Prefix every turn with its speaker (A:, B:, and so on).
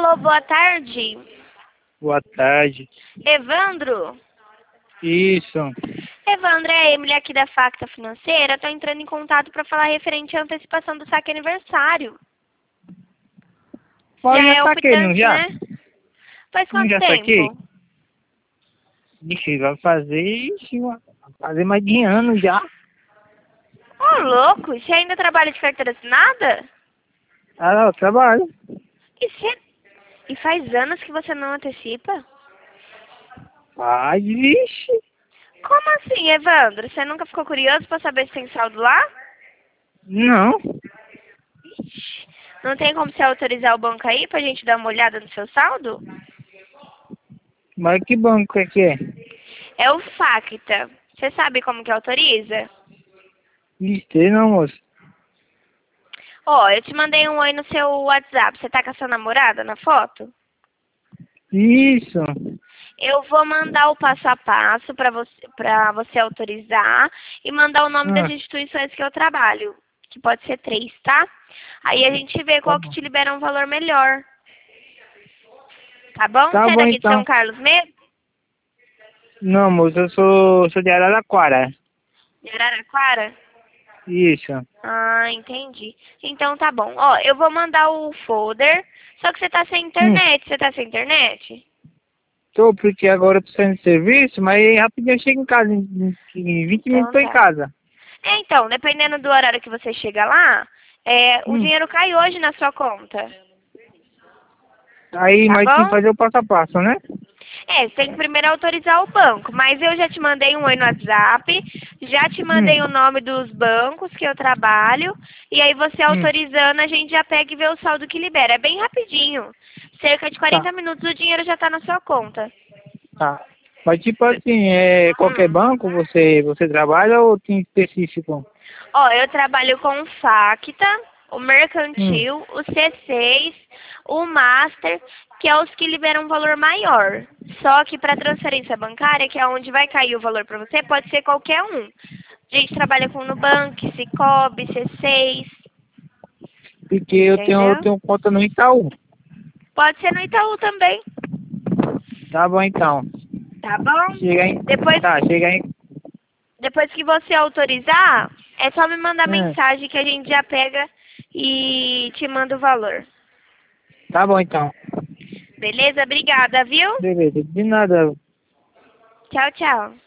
A: Alô, boa tarde.
B: Boa tarde.
A: Evandro?
B: Isso.
A: Evandro, é a Emily aqui da Facta Financeira. Estou entrando em contato para falar referente à antecipação do saque aniversário.
B: Mas
A: Já
B: já
A: é
B: saquei, não
A: optante,
B: já?
A: né? Faz
B: Não
A: quanto
B: já
A: tempo?
B: saquei? Ixi, vai fazer mais de ano já.
A: Ô, louco, você ainda trabalha de carteira assinada?
B: Ah, não, eu trabalho.
A: E faz anos que você não antecipa?
B: Ai, vixe.
A: Como assim, Evandro? Você nunca ficou curioso para saber se tem saldo lá?
B: Não.
A: Não tem como você autorizar o banco aí pra gente dar uma olhada no seu saldo?
B: Mas que banco é que é?
A: É o Facta. Você sabe como que autoriza?
B: Listei não, moço.
A: Ó, eu te mandei um oi no seu WhatsApp. Você tá com a sua namorada na foto?
B: Isso.
A: Eu vou mandar o passo a passo pra você autorizar e mandar o nome das
B: Ah,
A: instituições que eu trabalho, que pode ser 3, tá? Aí a gente vê
B: tá
A: qual que
B: bom.
A: te libera um valor melhor. Tá bom?
B: Tá
A: Você é
B: bom
A: daqui de São
B: então.
A: Carlos mesmo?
B: Não, moço, eu sou de Araraquara.
A: De Araraquara?
B: Isso.
A: Ah, entendi. Então tá bom. Ó, eu vou mandar o folder, só que você tá sem
B: Hum.
A: internet. Você tá sem internet?
B: Tô, porque agora eu tô saindo de serviço, mas rapidinho eu chego em casa. Em 20 minutos
A: Então
B: tô em
A: tá.
B: casa.
A: Então, dependendo do horário que você chega lá, o
B: Hum.
A: dinheiro cai hoje na sua conta.
B: Aí,
A: Tá
B: mas tem que
A: bom?
B: fazer o passo a passo, né?
A: Você tem que primeiro autorizar o banco, mas eu já te mandei um oi no WhatsApp, já te mandei o
B: Hum.
A: nome dos bancos que eu trabalho, e aí você
B: Hum.
A: autorizando, a gente já pega e vê o saldo que libera. É bem rapidinho. Cerca de
B: Tá,
A: 40 minutos o dinheiro já tá na sua conta.
B: tá. Mas tipo assim, qualquer
A: Hum.
B: banco você trabalha ou tem específico?
A: Ó, eu trabalho com o Facta, o
B: Hum.
A: Mercantil, o C6, o Master, que é os que liberam um valor maior. Só que para transferência bancária, que é onde vai cair o valor para você, pode ser qualquer um. A gente trabalha com Nubank, Sicoob, C6,
B: Porque eu
A: entendeu?
B: tenho conta no Itaú.
A: Pode ser no Itaú também,
B: Tá bom então.
A: tá bom?
B: Chega aí.
A: Depois,
B: Tá, chega aí.
A: depois que você autorizar, é só me mandar
B: Hum.
A: mensagem que a gente já pega e te manda o valor.
B: Tá bom então.
A: Beleza? Obrigada, viu?
B: Beleza. De nada.
A: Tchau, tchau.